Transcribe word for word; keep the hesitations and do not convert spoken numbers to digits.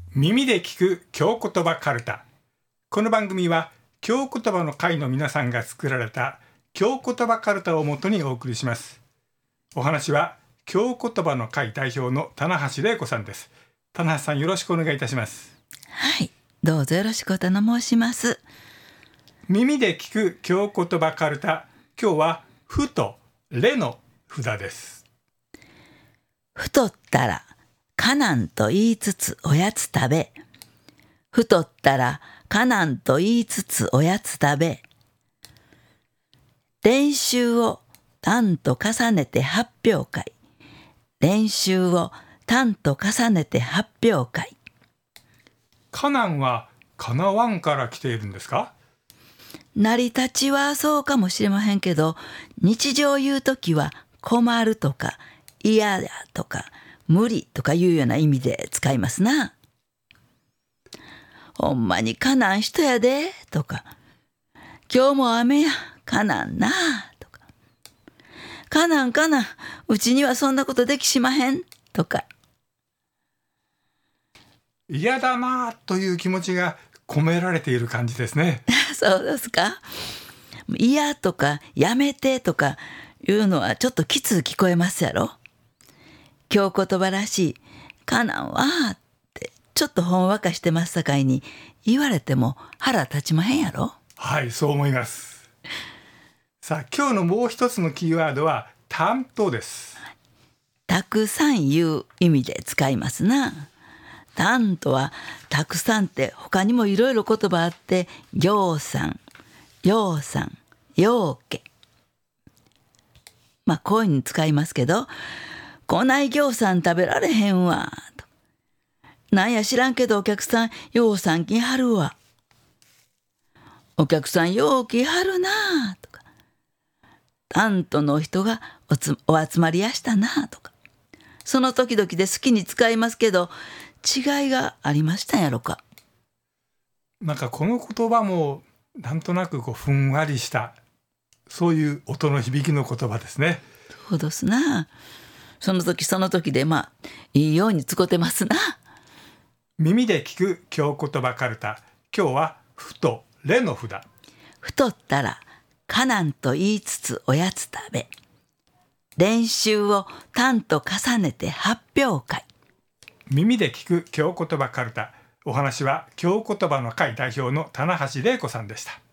耳で聞く京言葉カルタ。この番組は京言葉の会の皆さんが作られた京言葉カルタをもとにお送りします。お話は京言葉の会代表の棚橋玲子さんです。棚橋さん、よろしくお願いいたします。 はい、どうぞよろしくお頼申します。 耳で聞く京言葉カルタ。今日はふとれの札です。 太ったらかなんと言いつつおやつ食べ。太ったらかなんと言いつつおやつ食べ。練習を単と重ねて発表会。練習を単と重ねて発表会。 かなんはかなわんから来ているんですか？ 成り立ちはそうかもしれませんけど、日常言うときは困るとか嫌だとか無理とかいうような意味で使いますな。ほんまにかなん人やでとか、今日も雨やかなんなとか、かなんかなんうちにはそんなことできしまへんとか。 嫌だなという気持ちが込められている感じですね。 そうですか。嫌とかやめてとかいうのはちょっときつ聞こえますやろ。京言葉らしいかなんはってちょっとほんわかしてますさかいに、言われても腹立ちまへんやろ。 はい、そう思います。さあ、今日のもう一つのキーワードは担当です。 たくさん言う意味で使いますな。担とはたくさんって他にもいろいろ言葉あって、ぎょうさん、ようさん、ようけ。まあこういうふうに使いますけど、こないぎょうさん食べられへんわと。なんや知らんけどお客さんようさん来はるわ。お客さんよう来はるなとか。担当の人がおつお集まりやしたなとか。その時々で好きに使いますけど、違いがありましたんやろか。 なんかこの言葉もなんとなくこうふんわりしたそういう音の響きの言葉ですね。 そうですな。その時その時でまあいいように使ってますな。 耳で聞く京言葉カルタ。今日はふとれの札。 太ったらかなんと言いつつおやつ食べ。練習を単と重ねて発表会。 耳で聞く京言葉カルタ。お話は京言葉の会代表の棚橋玲子さんでした。